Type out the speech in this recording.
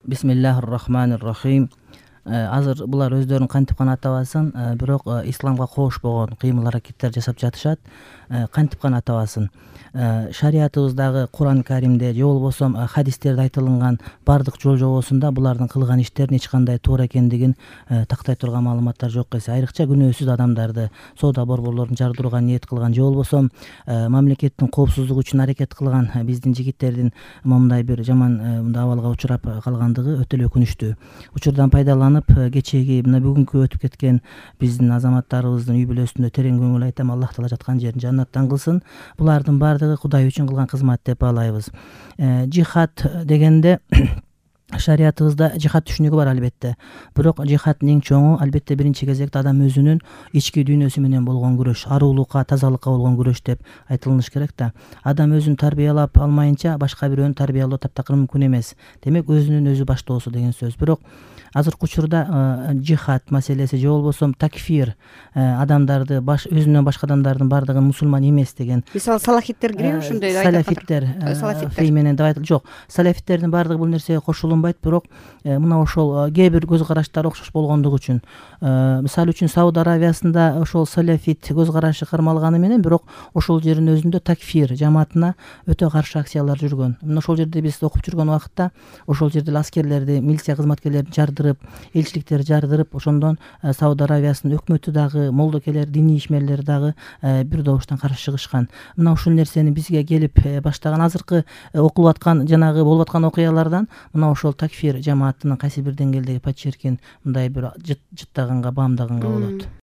Бисмиллахир-рахманир-рахим. Азыр булар өздөрүн кантип гана атабасын, бирок исламга кошпогон кыймыл аракеттер жасап жатышат. Кантип гана атабасын. Шариятыбыздагы Куран Каримде же болбосо хадистерде айтылган бардык жол жобосунда булардын кылган иштерин эч кандай туура экендигин тактай турган маалыматтар жок эсе. Айрыкча күнөөсүз адамдарды соода борборлорун жардырууга ниет кылган же болбосо мамлекеттин коопсуздугу үчүн аракет кылган биздин жигиттердин моундай бир жаман мындай абалга учурап калгандыгы өтө эле өкүнүчтүү. Учурдан пайдаланып кечеги мына бүгүнкү өтүп кеткен биздин азаматтарыбыздын үй бүлөсүндө терең көңүл айтам, Аллах Таала жаткан жерин жаннаттан кылсын. Булардын баардыгы Кудай үчүн кылган кызмат деп баалайбыз. Жихад дегенде шариятыбызда жихад түшүнүгү бар албетте. Бирок жихадтын эң чоңу албетте биринчи кезекте адам өзүнүн ички дүйнөсү менен болгон күрөш, арулукка, тазалыкка болгон күрөш деп айтылышы керек да. Адам өзүн тарбиялап алмайынча башка бирөөнү тарбиялоо таптакыр мүмкүн эмес. Демек өзүнүн өзү баштоосу деген сөз. Бирок азыркы учурда жихад маселеси же болбосо такфир, адамдарды өзүнөн башка адамдардын баардыгын мусулман эмес деген. Мисалы салафиттер киреби ошондой? Салафиттер менен деп айтылды. Жок, салафиттердин баардыгы бул нерсеге кошулунбайт, бирок мына ошол кээ бир көз караштар окшош болгондугу үчүн, мисалы үчүн Сауд Аравиясында ошол салафит көз карашы кармалганы менен, бирок ошол жердин өзүндө такфир жамаатына өтө каршы акциялар жүргөн. Мына ошол жерде биз окуп жүргөн убакытта ошол жерде аскерлерди, милиция кызматкерлерин жардырып, элчиликтерди жардырып, ошондон Сауд Аравиясынын өкмөтү дагы, молдокелер, диний ишмерлер дагы бир добуштан каршы чыгышкан. Мына ушул нерсени бизге келип баштаган азыркы окулуп аткан жанагы болуп аткан окуялардан мына ошол такфир жамаатынын кайсы бир деңгээлдеги подчеркин мындай бир жыттаганга, баамдаганга болот.